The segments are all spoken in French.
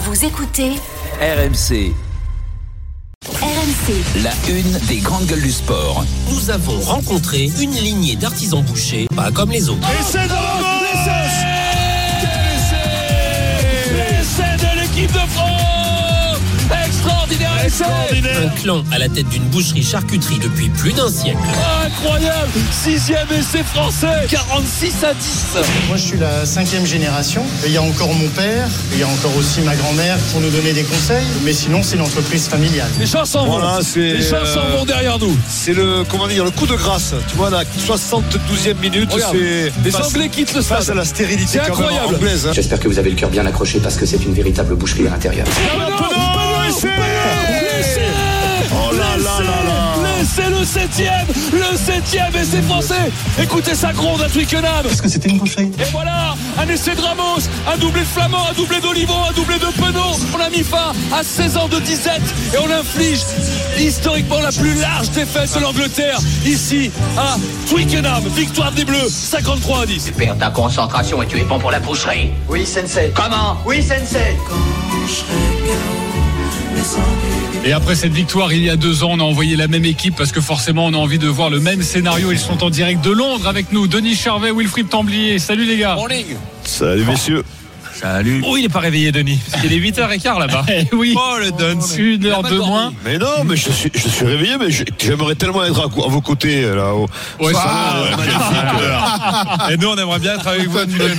Vous écoutez RMC. RMC, La une des grandes gueules du sport. Nous avons rencontré une lignée d'artisans bouchers, pas comme les autres. Et c'est l'essai de l'équipe de France. Extraordinaire. Un clan à la tête d'une boucherie-charcuterie depuis plus d'un siècle. Incroyable. 6e essai français. 46-10. Moi je suis la 5e génération. Il y a encore mon père, il y a encore aussi ma grand-mère pour nous donner des conseils. Mais sinon c'est une entreprise familiale. Les gens s'en vont. Les gens s'en vont derrière nous. C'est le coup de grâce. Tu vois, la 72e minute. Regarde, les Anglais quittent le stade. Face à la stérilité C'est incroyable. anglaise. Hein. J'espère que vous avez le cœur bien accroché parce que c'est une véritable boucherie à l'intérieur. Oh là là là là. C'est le 7e essai français. Écoutez ça gronde à Twickenham. Est-ce que c'était une boucherie? Et voilà, un essai de Ramos, un doublé de Flamand, un doublé d'Olivon, un doublé de Penaud. On a mis fin à 16 ans de disette et on inflige historiquement la plus large défaite de l'Angleterre ici à Twickenham. Victoire des Bleus, 53-10. Tu perds ta concentration et tu es bon pour la boucherie. Oui, sensei. Comment? Oui, sensei. Et après cette victoire, il y a 2 ans, on a envoyé la même équipe parce que forcément, on a envie de voir le même scénario. Ils sont en direct de Londres avec nous. Denis Charvet, Wilfried Templier. Salut les gars. Morning. Salut messieurs. Salut. Oh, il n'est pas réveillé, Denis. Parce qu'il est 8h15 là-bas. Oui. Oh, le Duns. 1 heure de moins. Mais non, mais je suis réveillé, mais j'aimerais tellement être à vos côtés là-haut. Ouais, Et nous, on aimerait bien être avec vous.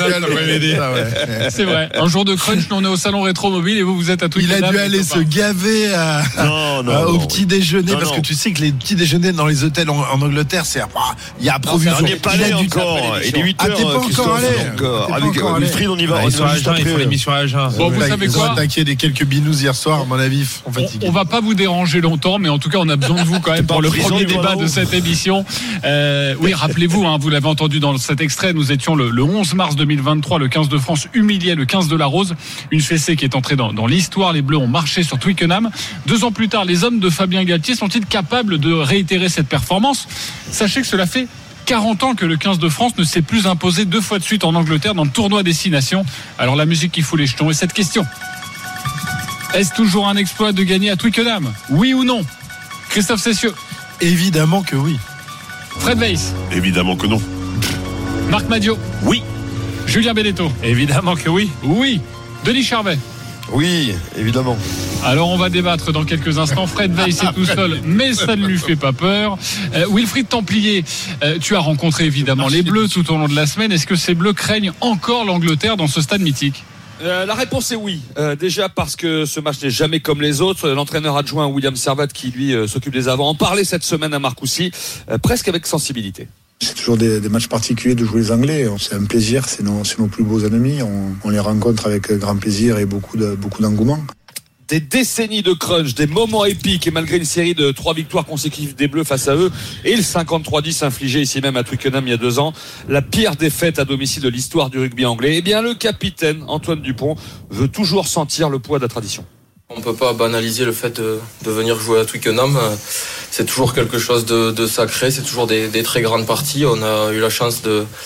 C'est vrai. Un jour de crunch, nous on est au salon Rétro Mobile et vous êtes à Twickenham. Il a dû aller se gaver au petit déjeuner parce que tu sais que les petits déjeuners dans les hôtels en Angleterre, il y a provision. On n'y est pas allé encore. Il est 8h. T'es pas encore allé. Avec Wilfried, on y va. Ils sont à Agen, ils font l'émission à Agen. Bon, vous savez Ils ont quoi, attaqué des quelques binous hier soir, à mon avis, on fatigue. on va pas vous déranger longtemps, mais en tout cas, on a besoin de vous quand même pour le premier débat de cette émission. Oui, rappelez-vous, vous l'avez entendu dans cet extrait, nous étions le 11 mars 2023, le 15 de France humiliait le 15 de la Rose, une fessée qui est entrée dans l'histoire. Les Bleus ont marché sur Twickenham. 2 ans plus tard, les hommes de Fabien Galtier sont-ils capables de réitérer cette performance? Sachez que cela fait 40 ans que le 15 de France ne s'est plus imposé 2 fois de suite en Angleterre dans le tournoi Destination. Alors la musique qui fout les jetons. Et cette question: est-ce toujours un exploit de gagner à Twickenham? Oui ou non? Christophe Cessieux. Évidemment que oui. Fred Weiss. Évidemment que non. Marc Madiot. Oui. Julien Belletto. Évidemment que oui. Oui. Denis Charvet. Oui, évidemment. Alors on va débattre dans quelques instants. Fred Weiss est tout seul, mais ça ne lui fait pas peur. Wilfried Templier, tu as rencontré évidemment les Bleus tout au long de la semaine. Est-ce que ces Bleus craignent encore l'Angleterre dans ce stade mythique? La réponse est oui. Déjà parce que ce match n'est jamais comme les autres. L'entraîneur adjoint William Servat, qui lui s'occupe des avants, en parlait cette semaine à Marcoussis, presque avec sensibilité. C'est toujours des matchs particuliers de jouer les Anglais. C'est un plaisir, c'est nos plus beaux ennemis. On les rencontre avec grand plaisir et beaucoup d'engouement. Des décennies de crunch, des moments épiques, et malgré une série de 3 victoires consécutives des Bleus face à eux et le 53-10 infligé ici même à Twickenham il y a 2 ans, la pire défaite à domicile de l'histoire du rugby anglais, eh bien le capitaine Antoine Dupont veut toujours sentir le poids de la tradition. On ne peut pas banaliser le fait de venir jouer à Twickenham. C'est toujours quelque chose de sacré, c'est toujours des très grandes parties. On a eu la chance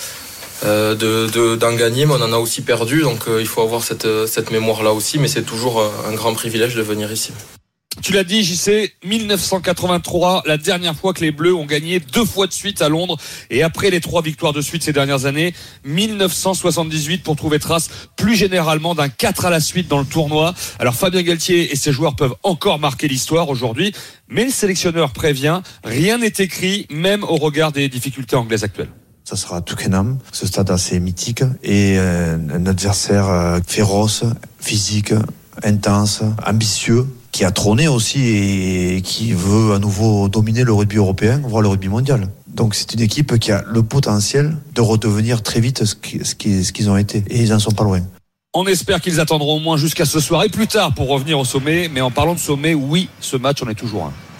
d'en gagner, mais on en a aussi perdu, donc il faut avoir cette mémoire-là aussi, mais c'est toujours un grand privilège de venir ici. Tu l'as dit, JC, 1983, la dernière fois que les Bleus ont gagné 2 fois de suite à Londres, et après les 3 victoires de suite ces dernières années, 1978 pour trouver trace plus généralement d'un 4 à la suite dans le tournoi. Alors Fabien Galtier et ses joueurs peuvent encore marquer l'histoire aujourd'hui, mais le sélectionneur prévient, rien n'est écrit, même au regard des difficultés anglaises actuelles. Ça sera Twickenham, ce stade assez mythique, et un adversaire féroce, physique, intense, ambitieux, qui a trôné aussi et qui veut à nouveau dominer le rugby européen, voire le rugby mondial. Donc c'est une équipe qui a le potentiel de redevenir très vite ce qu'ils ont été, et ils n'en sont pas loin. On espère qu'ils attendront au moins jusqu'à ce soir et plus tard pour revenir au sommet, mais en parlant de sommet, oui, ce match en est toujours un.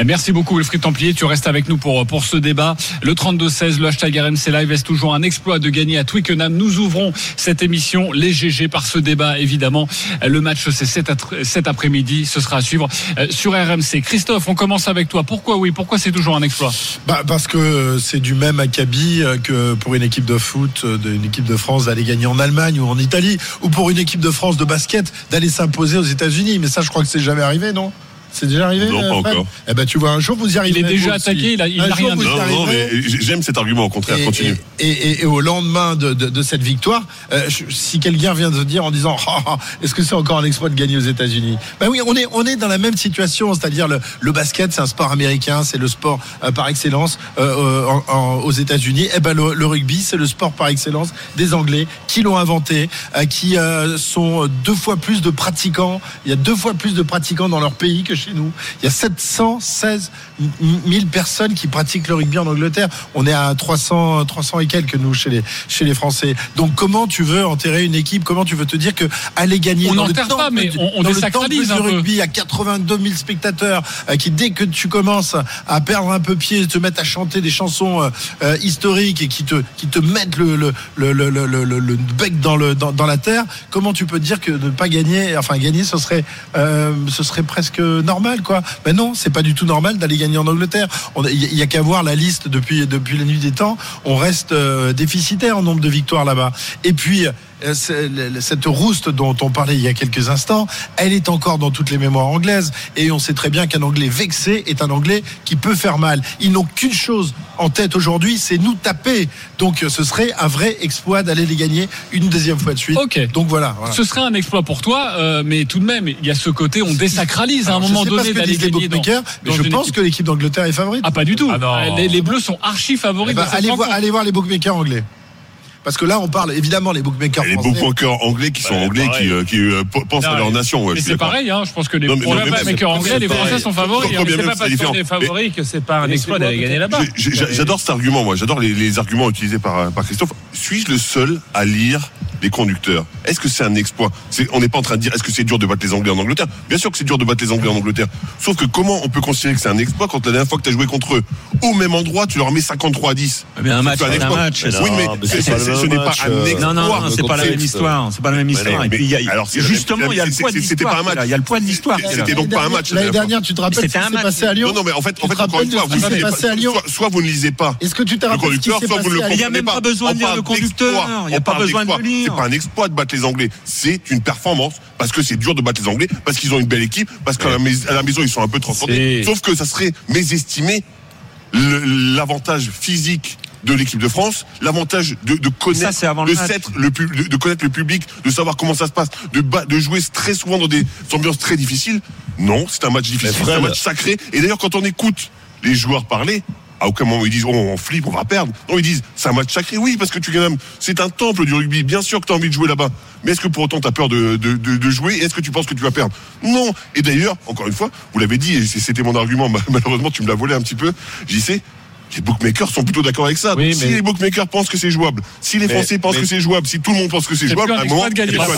Merci beaucoup Wilfried Templier, tu restes avec nous pour ce débat. Le 32-16, le hashtag RMC Live est toujours un exploit de gagner à Twickenham. Nous ouvrons cette émission les GG par ce débat évidemment. Le match c'est cet après-midi, ce sera à suivre sur RMC. Christophe, on commence avec toi. Pourquoi c'est toujours un exploit? Parce que c'est du même acabit que pour une équipe de foot, une équipe de France d'aller gagner en Allemagne ou en Italie, ou pour une équipe de France de basket d'aller s'imposer aux États-Unis. Mais ça, je crois que c'est jamais arrivé, non? C'est déjà arrivé? Non, pas encore. Eh ben, tu vois, un jour vous y arriverez. Il est déjà attaqué, il n'a rien dit. Non, mais j'aime cet argument, au contraire, continue. Et au lendemain de cette victoire, si quelqu'un vient de dire en disant est-ce que c'est encore un exploit de gagner aux États-Unis? Ben oui, on est dans la même situation, c'est-à-dire le basket, c'est un sport américain, c'est le sport par excellence aux États-Unis. Et ben le rugby, c'est le sport par excellence des Anglais qui l'ont inventé, qui sont 2 fois plus de pratiquants. Il y a 2 fois plus de pratiquants dans leur pays que chez nous. Il y a 716 000 personnes qui pratiquent le rugby en Angleterre. On est à 300 et quelques, nous, chez les Français. Donc, comment tu veux enterrer une équipe? Comment tu veux te dire que aller gagner on dans n'enterre pas, mais on désacralise un peu. Rugby à 82 000 spectateurs qui, dès que tu commences à perdre un peu pied, te mettent à chanter des chansons historiques et qui te mettent le bec dans la terre, comment tu peux dire que ne pas gagner, enfin gagner, ce serait presque normal, quoi? Ben non, c'est pas du tout normal d'aller gagner en Angleterre. Il y a qu'à voir la liste depuis la nuit des temps. On reste déficitaire en nombre de victoires là-bas. Et puis cette rouste dont on parlait il y a quelques instants, elle est encore dans toutes les mémoires anglaises, et on sait très bien qu'un Anglais vexé est un Anglais qui peut faire mal. Ils n'ont qu'une chose en tête aujourd'hui, c'est nous taper. Donc ce serait un vrai exploit d'aller les gagner une deuxième fois de suite. Ok. Donc voilà. Ce serait un exploit pour toi, mais tout de même, il y a ce côté, on désacralise à un moment donné d'aller gagner mais je pense que l'équipe d'Angleterre est favorite. Ah, pas du tout. Les Bleus sont archi favoris. Allez voir les bookmakers anglais. Parce que là, on parle évidemment les bookmakers français. Les bookmakers anglais qui sont anglais, qui pensent à leur nation. Ouais, mais c'est pareil, hein, je pense que les bookmakers anglais, les Français sont favoris. C'est pas parce qu'on est favoris que c'est pas un exploit d'aller gagner là-bas. J'adore cet argument, moi. J'adore les arguments utilisés par Christophe. Suis-je le seul à lire les conducteurs? Est-ce que c'est un exploit? On n'est pas en train de dire est-ce que c'est dur de battre les Anglais en Angleterre? Bien sûr que c'est dur de battre les Anglais en Angleterre. Sauf que comment on peut considérer que c'est un exploit quand la dernière fois que tu as joué contre eux au même endroit, tu leur mets 53-10? Mais un match, c'est un match. Oui, mais ce n'est pas un exploit. Non, c'est pas la même histoire. C'est pas la même histoire. Et puis justement, il y a le poids de l'histoire. C'était pas un match. Il y a le poids de l'histoire. C'était donc pas un match. L'année dernière, tu te rappelles ce qui s'est passé à Lyon? Non, mais en fait, encore une fois, soit vous ne lisez pas. Est-ce que tu te rappelles ce qui s'est passé à Lyon? Il n'y a même pas besoin de lire le conducteur. Il n'y a pas besoin de le lire. C'est pas un exploit de battre les Anglais. C'est une performance. Parce que c'est dur de battre les Anglais. Parce qu'ils ont une belle équipe. Parce qu'à la maison, ils sont un peu transcendés. Sauf que ça serait mésestimer l'avantage physique de l'équipe de France, l'avantage de connaître de connaître le public, de savoir comment ça se passe, de jouer très souvent dans des ambiances très difficiles. Non, c'est un match difficile, c'est un match sacré. Et d'ailleurs, quand on écoute les joueurs parler, à aucun moment ils disent on flippe, on va perdre. Non, ils disent c'est un match sacré. Oui, parce que c'est un temple du rugby. Bien sûr que tu as envie de jouer là-bas. Mais est-ce que pour autant tu as peur de jouer? Est-ce que tu penses que tu vas perdre? Non. Et d'ailleurs, encore une fois, vous l'avez dit, et c'était mon argument, malheureusement tu me l'as volé un petit peu, j'y sais. Les bookmakers sont plutôt d'accord avec ça. Oui, si les bookmakers pensent que c'est jouable, si les Français pensent que c'est jouable, si tout le monde pense que c'est jouable, à un moment, c'est dur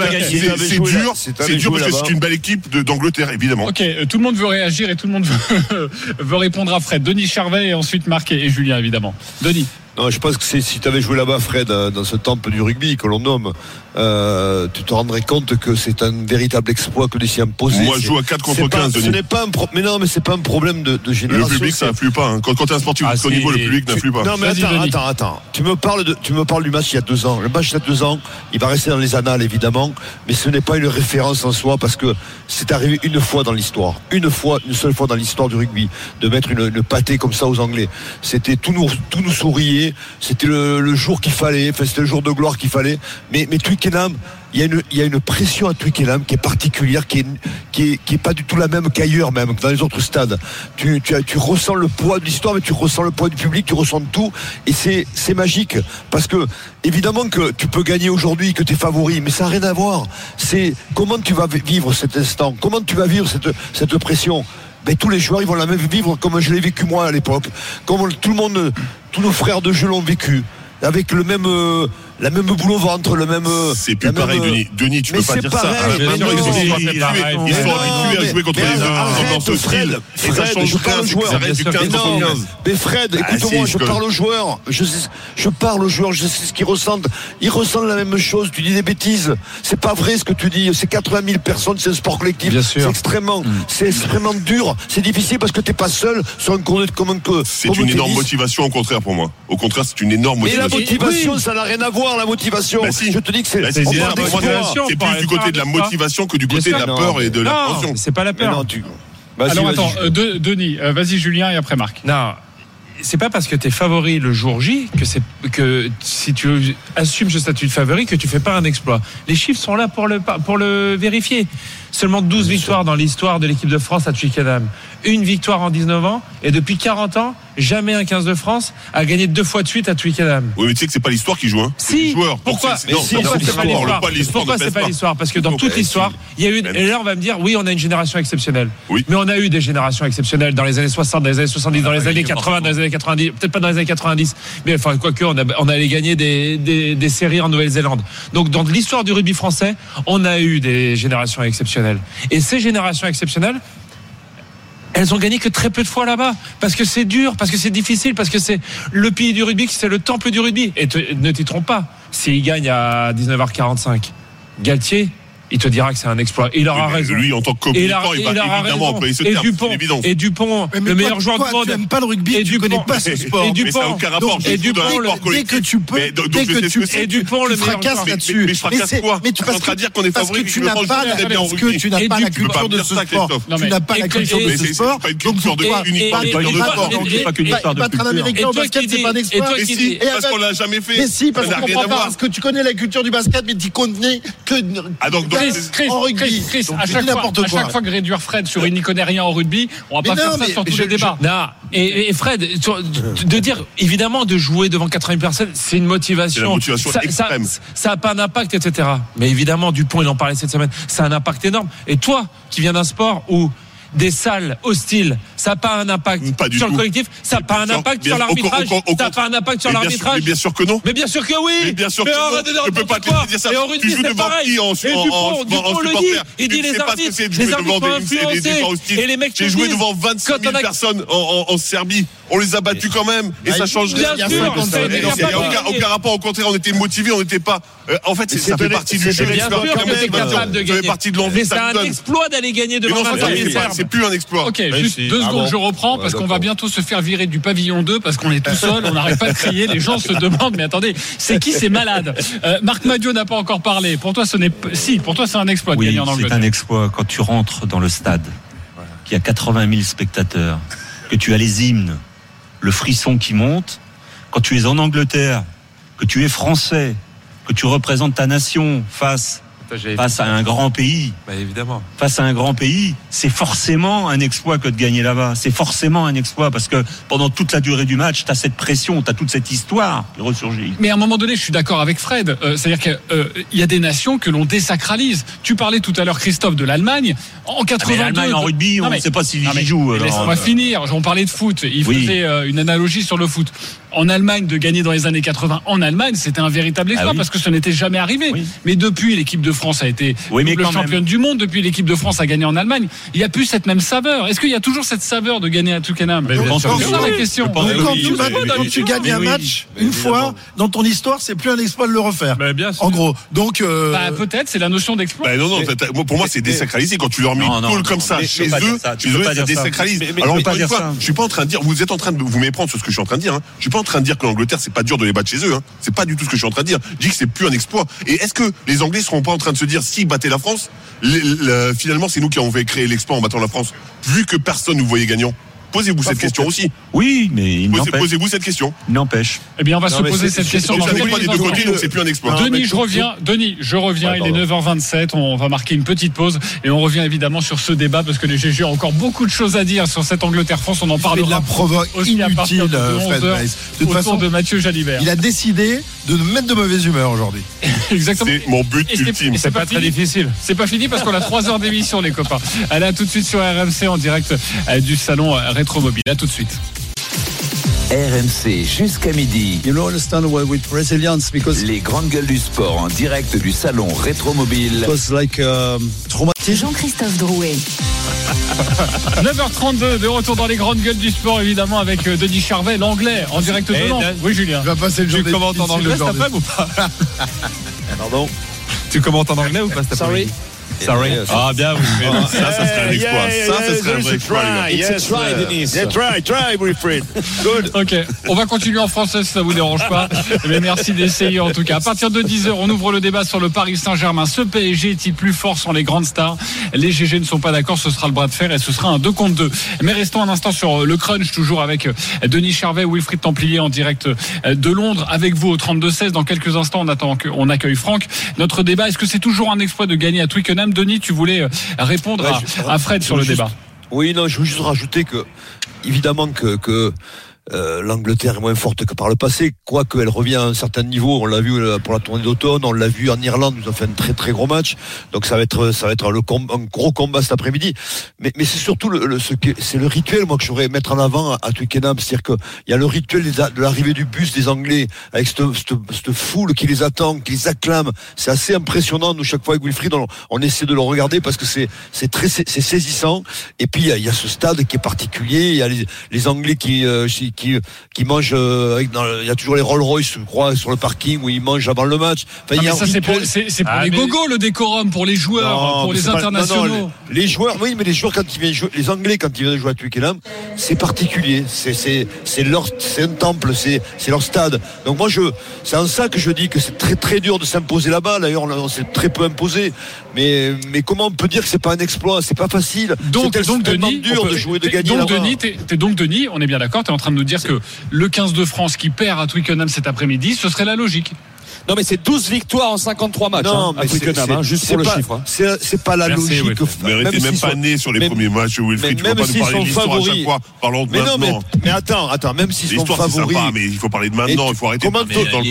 parce que c'est une belle équipe d'Angleterre, évidemment. Ok, tout le monde veut réagir et tout le monde veut répondre à Fred. Denis Charvet et ensuite Marc et Julien, évidemment. Denis. Non, je pense que si tu avais joué là-bas, Fred, dans ce temple du rugby que l'on nomme, tu te rendrais compte que c'est un véritable exploit que de s'y imposer. Moi, je joue à 4 contre 15, Denis. Ce n'est pas mais non, mais c'est pas un problème de génération. Le public, ça n'influe pas. Hein. Quand tu es un sportif de haut niveau, le public n'influe pas. Non, mais attends. Tu me parles du match il y a 2 ans. Le match il y a 2 ans, il va rester dans les annales, évidemment, mais ce n'est pas une référence en soi parce que c'est arrivé une fois dans l'histoire. Une seule fois dans l'histoire du rugby, de mettre une pâtée comme ça aux Anglais. C'était tout nous souriait. C'était le jour qu'il fallait, enfin c'était le jour de gloire qu'il fallait. Mais Twickenham, il y a une pression à Twickenham qui est particulière, qui est pas du tout la même qu'ailleurs, même que dans les autres stades. Tu ressens le poids de l'histoire, mais tu ressens le poids du public, tu ressens tout, et c'est magique parce que évidemment que tu peux gagner aujourd'hui, que tu es favori, mais ça n'a rien à voir. C'est comment tu vas vivre cet instant, comment tu vas vivre cette pression. Ben, tous les joueurs ils vont la même vivre comme je l'ai vécu moi à l'époque, comme tous nos frères de jeu l'ont vécu, avec le même la même boulot ventre, le même. C'est plus pareil, Denis, tu peux pas dire ça. Ils sont habitués à jouer contre les autres dans ce style. Et ça change rien, ça reste du 15-15. Mais Fred, écoute-moi, je parle aux joueurs. Je parle aux joueurs, je sais ce qu'ils ressentent. Ils ressentent la même chose. Tu dis des bêtises. C'est pas vrai ce que tu dis. C'est 80 000 personnes, c'est un sport collectif. C'est extrêmement dur. C'est difficile parce que t'es pas seul sur un cours comme un que. C'est une énorme motivation, au contraire, pour moi. Au contraire, c'est une énorme motivation. Mais la motivation, ça n'a rien à voir, la motivation. Je te dis que c'est plus du côté de la motivation que du côté de la peur et de l'appréhension. C'est pas la peur. Alors attends, Denis, vas-y Julien et après Marc. Non. C'est pas parce que t'es favori le jour J que si tu assumes ce statut de favori que tu fais pas un exploit. Les chiffres sont là pour le vérifier. Seulement 12 victoires dans l'histoire de l'équipe de France à Twickenham. Une victoire en 19 ans et depuis 40 ans, jamais un 15 de France a gagné 2 fois de suite à Twickenham. Oui, mais tu sais que c'est pas l'histoire qui joue, hein. Si. Pourquoi c'est pas l'histoire? Pourquoi c'est pas l'histoire? Parce que dans toute l'histoire, il y a eu et là on va me dire oui, on a une génération exceptionnelle. Oui. Mais on a eu des générations exceptionnelles dans les années 60, dans les années 70, dans les années 80, dans les années 90, peut-être pas dans les années 90, mais enfin quoique on allait gagner des séries en Nouvelle-Zélande. Donc dans l'histoire du rugby français, on a eu des générations exceptionnelles. Et ces générations exceptionnelles, elles ont gagné que très peu de fois là-bas, parce que c'est dur, parce que c'est difficile, parce que c'est le pays du rugby, c'est le temple du rugby. Et ne t'y trompe pas, s'il gagne à 19h45, Galtier, il te dira que c'est un exploit. Il aura raison. Lui, en tant que communicant, il va évidemment employer ce terme. Et Dupont, le meilleur joueur du monde. Tu n'aimes pas le rugby, et tu ne connais pas ce sport. Et Dupont, mais ça n'a aucun rapport. Et Dupont, dès que tu peux, et Dupont, le meilleur joueur là-dessus. Mais je fracasse quoi? Mais tu vas dire qu'on est favori, tu n'as pas la culture de ce sport. Tu n'as pas la culture de ce sport. Donc pourquoi uniquement pas qu'une histoire de battre un Américain au basket, c'est pas un exploit. Mais si, parce qu'on l'a jamais fait. Mais si, parce qu'on comprend pas. Parce que tu connais la culture du basket, mais tu connais que en rugby. Chris, à chaque fois que réduire Fred sur il n'y connaît rien au rugby, on va pas faire ça sur tous les débats. Non, et Fred, de dire évidemment de jouer devant 80 personnes, c'est une motivation. C'est la motivation extrême. Ça n'a pas un impact, etc. Mais évidemment, Dupont, il en parlait cette semaine, ça a un impact énorme. Et toi, qui viens d'un sport où des salles hostiles, ça n'a pas un impact sur le collectif, ça n'a pas un impact sur l'arbitrage, ça n'a pas un impact sur l'arbitrage. Mais bien sûr que non. Mais bien sûr que oui. Mais bien sûr que non. Je peux pas te dire ça. Et au rugby, c'est pareil. Et Dupont le dit. Il dit les arbitres sont influencés. Et les mecs, j'ai joué devant 25 000 personnes en Serbie. On les a battus quand même. Et ça change rien. Bien sûr. Aucun rapport. Au contraire, on était motivés, on n'était pas. En fait, ça fait partie du jeu. Bien sûr que t'es capable de gagner. Ça fait partie de l'envie. Mais c'est un exploit d'aller gagner devant 25 000 Serbes. C'est plus un exploit. Ok, juste 2 secondes, je reprends parce qu'on va bientôt se faire virer du pavillon 2 parce qu'on est tout seul, on n'arrête pas de crier, les gens se demandent mais attendez, c'est qui ces malades? Marc Madiot n'a pas encore parlé. Pour toi, pour toi c'est un exploit de gagner en Angleterre. C'est un exploit quand tu rentres dans le stade, qu'il y a 80 000 spectateurs, que tu as les hymnes, le frisson qui monte, quand tu es en Angleterre, que tu es français, que tu représentes ta nation face à un grand pays. Bah évidemment. Face à un grand pays, c'est forcément un exploit que de gagner là-bas. C'est forcément un exploit parce que pendant toute la durée du match, t'as cette pression, t'as toute cette histoire qui ressurgit. Mais à un moment donné, je suis d'accord avec Fred. C'est-à-dire qu'il y a des nations que l'on désacralise. Tu parlais tout à l'heure, Christophe, de l'Allemagne. En 82. L'Allemagne en rugby, on ne sait pas s'ils y jouent. Laisse-moi finir. On parlait de foot. Il faisait une analogie sur le foot. En Allemagne, de gagner dans les années 80 en Allemagne, c'était un véritable exploit parce que ça n'était jamais arrivé. Oui. Mais depuis, l'équipe de France a été double championne du monde. Depuis, l'équipe de France a gagné en Allemagne. Il n'y a plus cette même saveur. Est-ce qu'il y a toujours cette saveur de gagner à Twickenham? C'est ça la question. Quand tu gagnes un match une fois dans ton histoire, c'est plus un exploit de le refaire. En gros. Donc peut-être, c'est la notion d'exploit. Non, pour moi, c'est désacralisé quand tu leur mets une tôle comme ça chez eux. Ça désacralise. Alors encore une fois, je suis pas en train de dire. Vous êtes en train de vous méprendre sur ce que je suis en train de dire. Je suis pas en train de dire que l'Angleterre c'est pas dur de les battre chez eux. C'est pas du tout ce que je suis en train de dire. Je dis que c'est plus un exploit. Et est-ce que les Anglais seront pas en train de se dire s'ils battaient la France, finalement c'est nous qui avons fait créer l'exploit en battant la France, vu que personne nous voyait gagnant? Posez-vous cette question aussi. Oui, mais posez-vous cette question. N'empêche. Eh bien, on va se poser cette question. Ça n'est pas des deux côtés, donc c'est plus un exploit. Denis, je reviens. Il est 9h27. On va marquer une petite pause et on revient évidemment sur ce débat parce que les GG ont encore beaucoup de choses à dire sur cette Angleterre-France. On en parlera. Il la provoque inutile, Fred Weiss. De toute façon, de Mathieu Jalibert. Il a décidé de nous mettre de mauvaise humeur aujourd'hui. Exactement. C'est mon but ultime. C'est pas très difficile. C'est pas fini parce qu'on a 3 heures d'émission, les copains. Allez, à tout de suite sur RMC en direct du salon Rétromobile. À tout de suite. RMC jusqu'à midi. You know, understand with resilience because les grandes gueules du sport en direct du salon Rétromobile. It was like traumatic. Jean-Christophe Drouet. 9h32 de retour dans les grandes gueules du sport, évidemment, avec Denis Charvet, l'anglais, en direct de Nantes. Oui, Julien. Tu vas passer le jour. Tu commentes en anglais cet après-midi ou pas? Pardon. Tu commentes en anglais ou pas cet après-midi? Sorry. Ah bien, oui. Ça serait un exploit. Ça serait un vrai exploit. Yes, try, Denis. Try, Wilfried. Good. Ok, on va continuer en français si ça vous dérange pas. Mais merci d'essayer en tout cas. À partir de 10h, on ouvre le débat sur le Paris Saint-Germain. Ce PSG est-il plus fort sans les grandes stars? Les GG ne sont pas d'accord, ce sera le bras de fer et ce sera un 2 contre 2. Mais restons un instant sur le crunch, toujours avec Denis Charvet, Wilfried Templier en direct de Londres, avec vous au 32-16. Dans quelques instants, on accueille Franck. Notre débat, est-ce que c'est toujours un exploit de gagner à Twickenham? Denis, tu voulais répondre à Fred sur le débat. Oui, non, je veux juste rajouter que, évidemment que l'Angleterre est moins forte que par le passé, quoique elle revient à un certain niveau. On l'a vu pour la tournée d'automne, on l'a vu en Irlande, nous a fait un très très gros match. Donc ça va être un gros combat cet après-midi. Mais c'est surtout c'est le rituel, moi, que je voudrais mettre en avant à Twickenham. C'est-à-dire que il y a le rituel de l'arrivée du bus des Anglais avec cette foule qui les attend, qui les acclame. C'est assez impressionnant. Nous, chaque fois avec Wilfried, on essaie de le regarder parce que c'est saisissant. Et puis il y a ce stade qui est particulier. Il y a les Anglais qui mangent il y a toujours les Rolls-Royce, je crois, sur le parking où ils mangent avant le match. Enfin, ça c'est pour les gogos, le décorum, pour les joueurs, pour les internationaux. Non, les joueurs, oui, mais les joueurs quand ils viennent jouer, les Anglais quand ils viennent jouer à Twickenham, c'est particulier. C'est un temple, c'est leur stade. Donc moi c'est en ça que je dis que c'est très très dur de s'imposer là-bas. D'ailleurs, on s'est très peu imposé. Mais comment on peut dire que c'est pas un exploit? C'est pas facile. Donc tellement Denis, dur de jouer, de gagner donc là-bas. Denis, on est bien d'accord, t'es en train de nous dire que le 15 de France qui perd à Twickenham cet après-midi, ce serait la logique. Non, mais c'est 12 victoires en 53 matchs. Non, mais Twickenham, juste pour le chiffre. C'est pas la logique. Mais même pas né sur les premiers matchs, Wilfried. Tu vas pas nous parler de l'histoire à chaque fois. Parlons de maintenant. Mais attends, même s'ils sont favoris. C'est sympa, mais il faut parler de maintenant. Il faut arrêter de parler dans le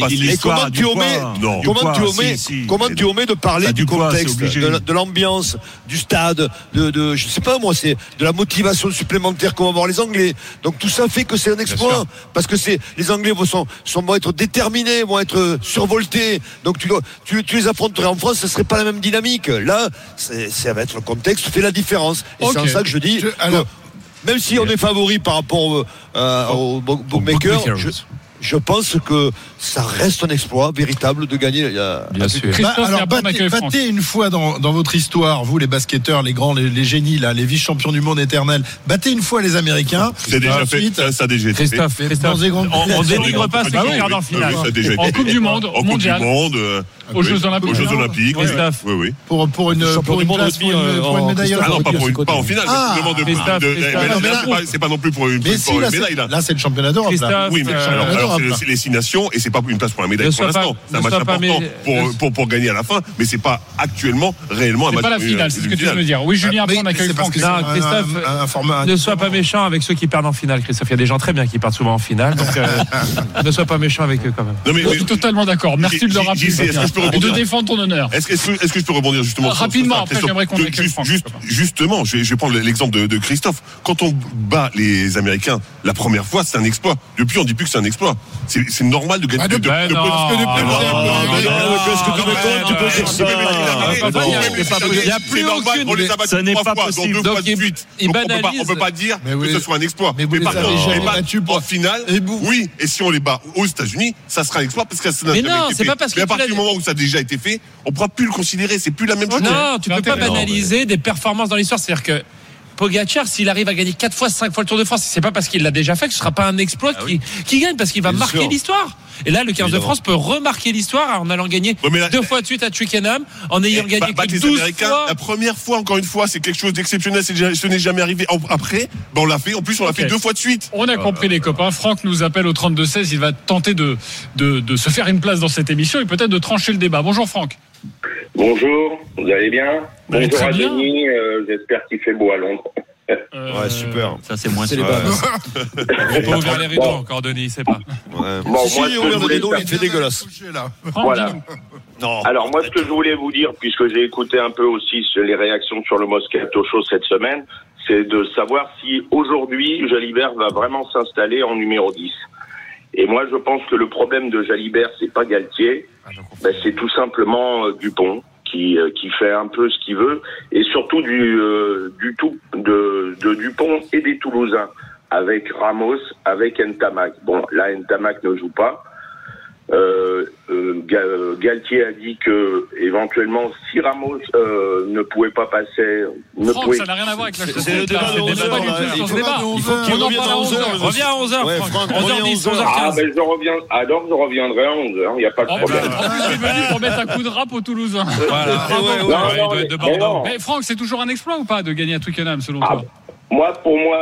passé. Comment tu omets de parler du contexte, de l'ambiance, du stade, de je sais pas moi, c'est de la motivation supplémentaire qu'ont avoir les Anglais. Donc tout ça fait que c'est un exploit parce que les Anglais vont être déterminés, vont être survoltés. Donc tu les affronterais en France, ce serait pas la même dynamique. Là, ça va être le contexte fait la différence. Et c'est en ça que je dis même si on est favori par rapport au bookmaker, je pense que ça reste un exploit véritable de gagner. Bien sûr. Alors battez une fois dans votre histoire, vous les basketteurs, les grands, les génies là, les vice-champions du monde éternels, battez une fois les Américains. C'est déjà fait. Ça a déjà été fait. On dénigre pas ceux qui perdent en finale. En Coupe du Monde, au Mondial, aux Jeux Olympiques. Oui. Pour une médaille. Ah non, pas en finale. C'est pas non plus pour une médaille là. Là, c'est le championnat d'Europe. Oui, mais alors c'est les 6 nations et c'est pas une place pour la médaille pour l'instant. C'est un match important pour gagner à la fin, mais c'est pas actuellement réellement un match. C'est pas la finale, c'est ce que tu veux me dire. Oui, Julien, après on accueille Franck. Christophe, ne sois pas méchant avec ceux qui perdent en finale, Christophe. Il y a des gens très bien qui partent souvent en finale, donc ne sois pas méchant avec eux quand même. Je suis totalement d'accord. Merci de le rappeler. Et de défendre ton honneur. Est-ce que je peux rebondir justement rapidement? Après, j'aimerais qu'on accueille Franck. Justement, je vais prendre l'exemple de Christophe. Quand on bat les Américains la première fois, c'est un exploit. Depuis, on dit plus que c'est un exploit. C'est normal de gagner. Tu peux dire ça. Il n'y a plus aucune. On les a battus 3 fois, donc 2 fois de suite. On peut pas dire que ce soit un exploit. Mais par contre, on les bat en finale. Oui, et si on les bat aux États-Unis, ça sera un exploit parce que ça n'a jamais été fait. Mais à partir du moment où ça a déjà été fait, on ne pourra plus le considérer. C'est plus la même chose. Non, tu ne peux pas banaliser des performances dans l'histoire. C'est-à-dire que Pogacar, s'il arrive à gagner 4 fois, 5 fois le Tour de France, c'est pas parce qu'il l'a déjà fait que ce sera pas un exploit qui gagne, parce qu'il va marquer l'histoire. Et là, le 15 de France peut remarquer l'histoire en allant gagner 2 fois de suite à Twickenham, en ayant gagné que 12 fois. La première fois, encore une fois, c'est quelque chose d'exceptionnel. Ce n'est jamais arrivé. Après, on l'a fait. En plus, on l'a fait 2 fois de suite. On a compris les copains. Franck nous appelle au 32-16. Il va tenter de se faire une place dans cette émission et peut-être de trancher le débat. Bonjour Franck. Bonjour, vous allez bien? Bonjour à Denis, j'espère qu'il fait beau à Londres. Ouais, super. Ça, c'est moins sûr. On peut ouvrir les rideaux encore, Denis, c'est pas. Bon, moi, si on ouvre les rideaux, il fait dégueulasse. Voilà. Non. Alors, moi, ce que je voulais vous dire, puisque j'ai écouté un peu aussi les réactions sur le Moscato Show cette semaine, c'est de savoir si aujourd'hui Jalibert va vraiment s'installer en numéro 10. Et moi, je pense que le problème de Jalibert, c'est pas Galtier, c'est tout simplement Dupont qui fait un peu ce qu'il veut, et surtout de Dupont et des Toulousains, avec Ramos, avec Ntamak. Bon, là, Ntamak ne joue pas. Galtier a dit que éventuellement, si Ramos ne pouvait pas passer, Franck, ça n'a rien à voir avec la chose. C'est le débat de 11h. Il faut qu'on en parle à 11h. Reviens à 11h, Franck. 11h10, 11h15. Ah, ben alors je reviendrai à 11h. Il n'y a pas de problème. En plus, il est venu pour mettre un coup de rap aux Toulousains. De Bordeaux. Mais Franck, c'est toujours un exploit ou pas de gagner à Twickenham, selon toi? Pour moi,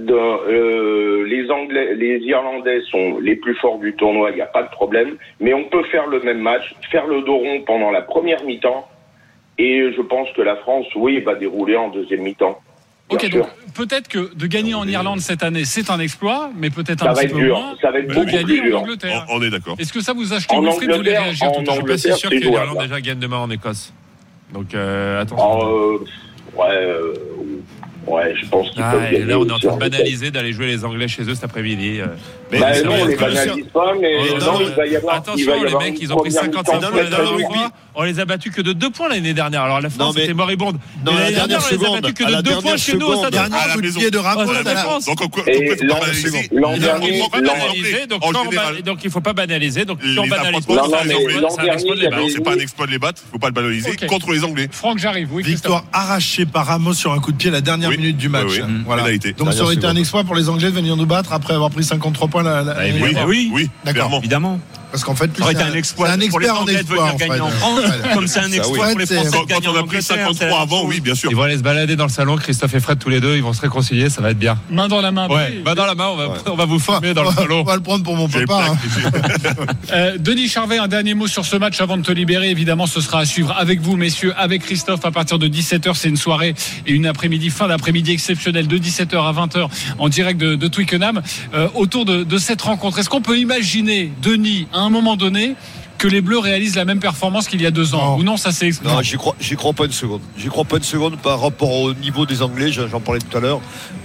les Irlandais sont les plus forts du tournoi, il n'y a pas de problème. Mais on peut faire le même match, faire le dos rond pendant la première mi-temps. Et je pense que la France, va dérouler en deuxième mi-temps. Ok, donc peut-être que de gagner en Irlande cette année, c'est un exploit, mais peut-être un petit peu moins de gagner en Angleterre. On est d'accord. Est-ce que ça vous a acheté Wilfried de voulez réagir tout à l'heure? Je suis pas si sûr que l'Irlande déjà gagne demain en Écosse. Donc attention. Ouais, je pense qu'ils peuvent gagner. Là, on est en train de banaliser d'aller jouer les Anglais chez eux cet après-midi. Non, on les banalise pas, mais il va y avoir... Attention, les mecs, ils ont pris 55 points la dernière fois. On les a battus que de 2 points l'année dernière. Alors la France était moribonde. Non, l'année dernière, on les a battus que de 2 points chez nous au Stade de France. de Ramos à la France. Donc on peut banaliser. Donc il ne faut pas banaliser. Donc si on banalise pas, c'est pas un exploit de les battre. Il ne faut pas le banaliser contre les Anglais. Franck, j'arrive. Victoire arrachée par Ramos sur un coup de pied la dernière minute du match. Voilà. Donc ça aurait été un exploit pour les Anglais de venir nous battre après avoir pris 53 points oui, d'accord, évidemment. Parce qu'en fait, ça aurait été un exploit pour les Anglais de venir gagner en France, comme c'est un exploit pour les Français de gagner en Angleterre. Quand on a pris 53 avant, oui, bien sûr. Ils vont aller se balader dans le salon, Christophe et Fred tous les deux, ils vont se réconcilier, ça va être bien. Main dans la main. Main dans la main, on va vous filmer dans le salon. On va le prendre pour mon papa. Denis Charvet, un dernier mot sur ce match avant de te libérer. Évidemment, ce sera à suivre avec vous, messieurs, avec Christophe à partir de 17h. C'est une soirée et une après-midi, fin d'après-midi exceptionnelle de 17h à 20h en direct de Twickenham. Autour de cette rencontre, est-ce qu'on peut imaginer, Denis, à un moment donné, que les Bleus réalisent la même performance qu'il y a 2 ans? Ou non, ça c'est exclu? Non, j'y crois pas une seconde. J'y crois pas une seconde par rapport au niveau des Anglais, j'en parlais tout à l'heure,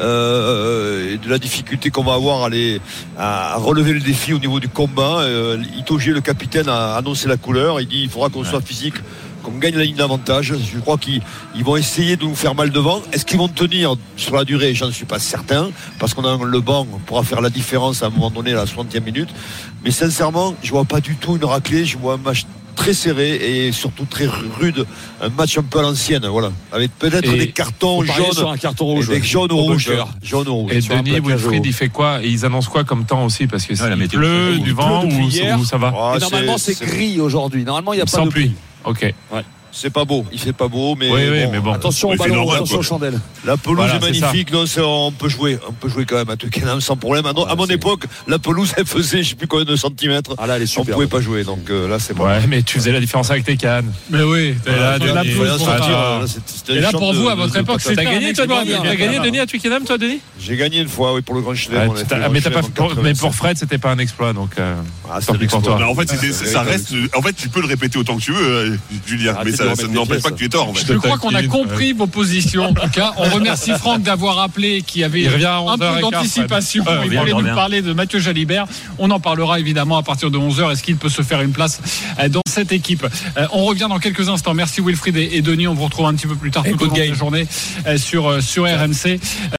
et de la difficulté qu'on va avoir à relever le défi au niveau du combat. Itoje, le capitaine, a annoncé la couleur. Il dit il faudra qu'on soit physique, qu'on gagne la ligne d'avantage. Je crois qu'ils vont essayer de nous faire mal devant. Est-ce qu'ils vont tenir sur la durée? J'en suis pas certain, parce qu'on a le banc pourra faire la différence à un moment donné à la 60e minute. Mais sincèrement, je vois pas du tout une raclée. Je vois un match très serré et surtout très rude, un match un peu à l'ancienne, voilà, avec peut-être des cartons jaunes, sur un carton rouge, avec jaune ou rouge. Et Denis, Wilfried, il fait quoi? Et ils annoncent quoi comme temps aussi? Parce que il pleut, du vent ou ça va? Normalement, c'est gris aujourd'hui. Normalement, il n'y a pas de pluie. Ok. C'est pas beau, il fait pas beau, mais bon. Attention au ballon, attention aux chandelles. La pelouse est magnifique, on peut jouer quand même à Twickenham sans problème. À mon époque, la pelouse elle faisait je sais plus combien de centimètres. Ah là, elle est super. On pouvait pas jouer, donc là c'est bon. Ouais, mais tu faisais la différence avec tes cannes. Mais oui, la pelouse. Et là pour vous à votre époque, t'as gagné toi, t'as gagné Denis à Twickenham toi, Denis? J'ai gagné une fois, oui, pour le Grand Chelem. Mais pour Fred, c'était pas un exploit, donc. Tant pis pour toi. En fait, ça reste. En fait, tu peux le répéter autant que tu veux, Julien, mais ça n'empêche pas que tu es tort. Je crois qu'on a compris vos positions. En tout cas, on remercie Franck d'avoir appelé, qui avait un peu d'anticipation. Il voulait nous parler de Mathieu Jalibert. On en parlera évidemment à partir de 11h. Est-ce qu'il peut se faire une place dans cette équipe? On revient dans quelques instants. Merci Wilfried et Denis. On vous retrouve un petit peu plus tard tout au long de la journée sur RMC.